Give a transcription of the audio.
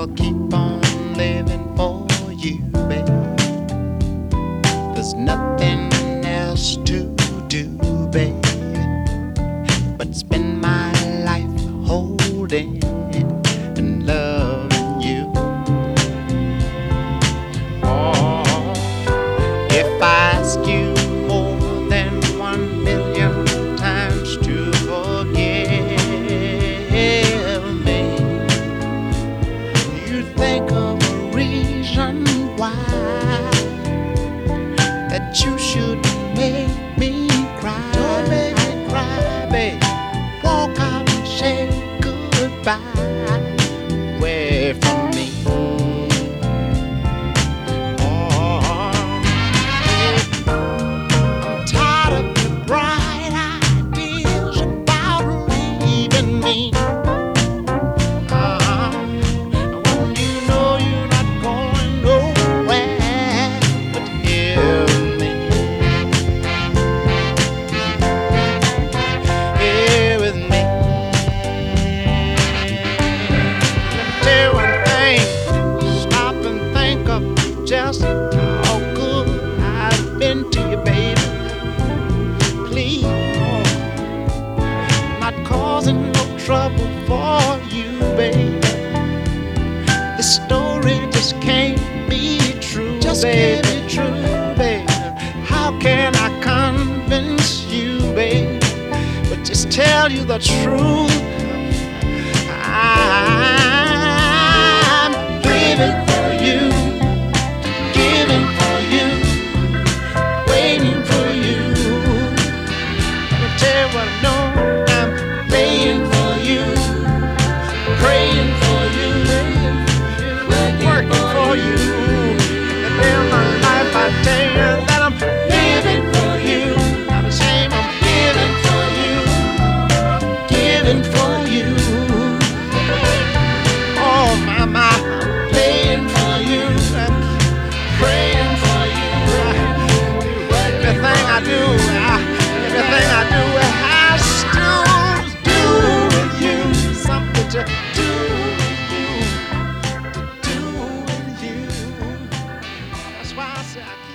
I'll keep on living for you, babe. There's nothing else to do, babe, but spend my life holding and loving you. Oh, if I ask you more than 1,000,000 times to forgive me, you think of a reason why that you should make me cry. Don't make me cry, babe. Walk out and say goodbye away from me. Oh, babe, I'm tired of your bright ideas about leaving me. When you know you're not going nowhere, but hear me. Here with me. Let me tell you one thing. Stop and think of just how good I've been to you, baby. Please, not causing no trouble for you, baby. This story just can't be true, just baby. Can't be true, baby. How can I convince you, baby? But just tell you the truth. I'm living for you, giving for you, waiting for you. Let me tell you what I know. I'm laying for you, praying for you, working for you. And then my life, I tell you that I'm living for you. Not ashamed, I'm giving for you, giving for you. Oh my, I'm praying for you and praying for you. Everything I do, everything I do has to do with you. Something to do with you, to do with you. That's why I say I keep